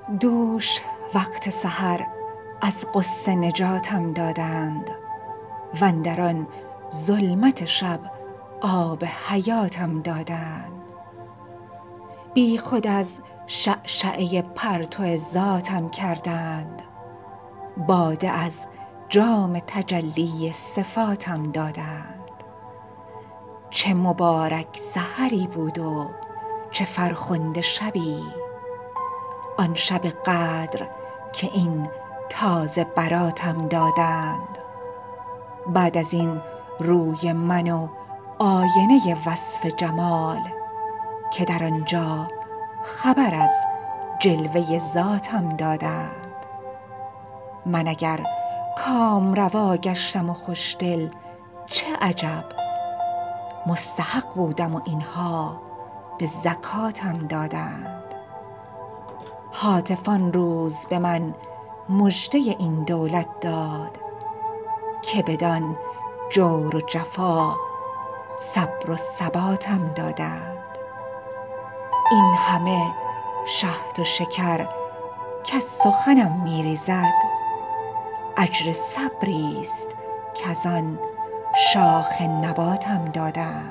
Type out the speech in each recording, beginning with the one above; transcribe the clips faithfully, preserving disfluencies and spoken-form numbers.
دوش وقت سحر از غصه نجاتم دادند و اندر آن ظلمت شب آب حیاتم دادند. بی خود از شعشعه پرتو ذاتم کردند، باده از جام تجلی صفاتم دادند. چه مبارک سحری بود و چه فرخنده شبی، آن شب قدر که این تازه براتم دادند. بعد از این روی من و آینه وصف جمال که در آنجا خبر از جلوه ذاتم دادند. من اگر کامروا گشتم و خوشدل چه عجب، مستحق بودم و اینها به زکاتم دادند. هاتف آن روز به من مژده این دولت داد که بدان جور و جفا صبر و ثباتم دادند. این همه شهد و شکر کز سخنم می ریزد، اجر صبری است کز آن شاخ نباتم دادند.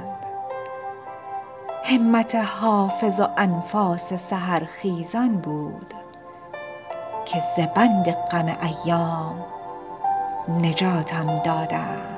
همت حافظ و انفاس سحرخیزان بود که ز بند غم ایام نجاتم دادند.